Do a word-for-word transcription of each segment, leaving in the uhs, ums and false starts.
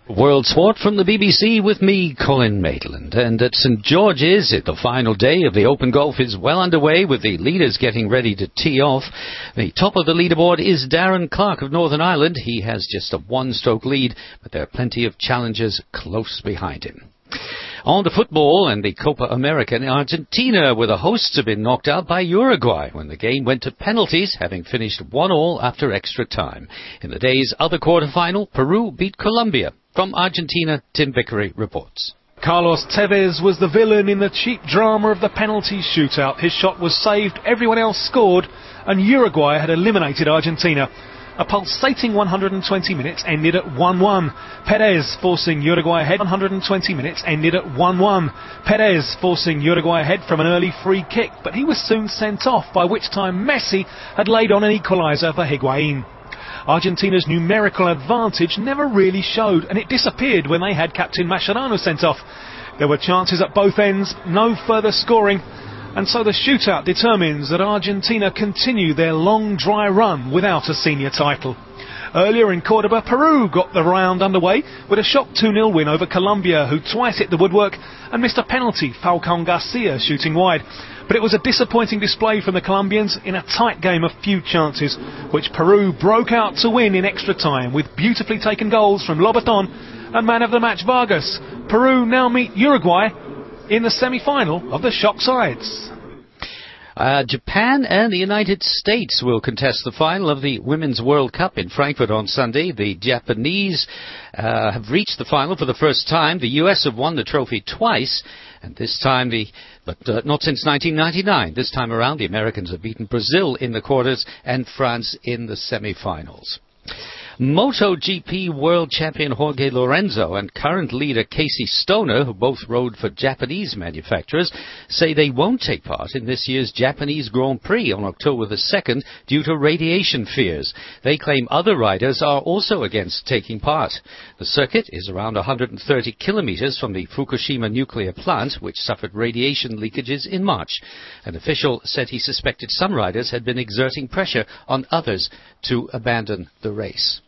World Sport from the B B C with me, Colin Maitland. And at St George's, the final day of the Open Golf is well underway with the leaders getting ready to tee off. The top of the leaderboard is Darren Clarke of Northern Ireland. He has just a one-stroke lead, but there are plenty of challengers close behind him. On to football and the Copa America in Argentina, where the hosts have been knocked out by Uruguay when the game went to penalties, having finished one all after extra time. In the day's other quarter-final, Peru beat Colombia. From Argentina, Tim Vickery reports. Carlos Tevez was the villain in the cheap drama of the penalty shootout. His shot was saved, everyone else scored, and Uruguay had eliminated Argentina. A pulsating one hundred twenty minutes ended at one one. Perez forcing Uruguay ahead. one hundred twenty minutes ended at one one. Perez forcing Uruguay ahead from an early free kick, but he was soon sent off, by which time Messi had laid on an equaliser for Higuain. Argentina's numerical advantage never really showed, and it disappeared when they had captain Mascherano sent off. There were chances at both ends, no further scoring, and so the shootout determines that Argentina continue their long dry run without a senior title. Earlier in Cordoba, Peru got the round underway with a shock two nil win over Colombia, who twice hit the woodwork and missed a penalty, Falcón Garcia shooting wide. But it was a disappointing display from the Colombians in a tight game of few chances, which Peru broke out to win in extra time with beautifully taken goals from Lobaton and man of the match Vargas. Peru now meet Uruguay in the semi-final of the shock sides. Uh, Japan and the United States will contest the final of the Women's World Cup in Frankfurt on Sunday. The Japanese uh, have reached the final for the first time. The U S have won the trophy twice, and this time the but uh, not since nineteen ninety-nine. This time around, the Americans have beaten Brazil in the quarters and France in the semi-finals. MotoGP World Champion Jorge Lorenzo and current leader Casey Stoner, who both rode for Japanese manufacturers, say they won't take part in this year's Japanese Grand Prix on October the second due to radiation fears. They claim other riders are also against taking part. The circuit is around one hundred thirty kilometers from the Fukushima nuclear plant, which suffered radiation leakages in March. An official said he suspected some riders had been exerting pressure on others to abandon the race.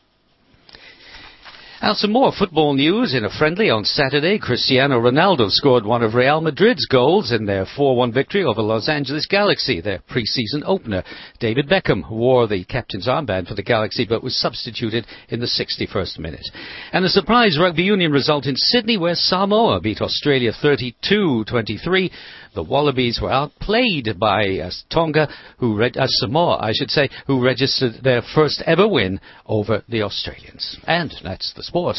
Now some more football news. In a friendly on Saturday, Cristiano Ronaldo scored one of Real Madrid's goals in their four one victory over Los Angeles Galaxy, their pre-season opener. David Beckham wore the captain's armband for the Galaxy but was substituted in the sixty-first minute. And a surprise rugby union result in Sydney where Samoa beat Australia thirty-two twenty-three. The Wallabies were outplayed by uh, Tonga, who re- uh, Samoa, I should say, who registered their first ever win over the Australians. And that's the sport.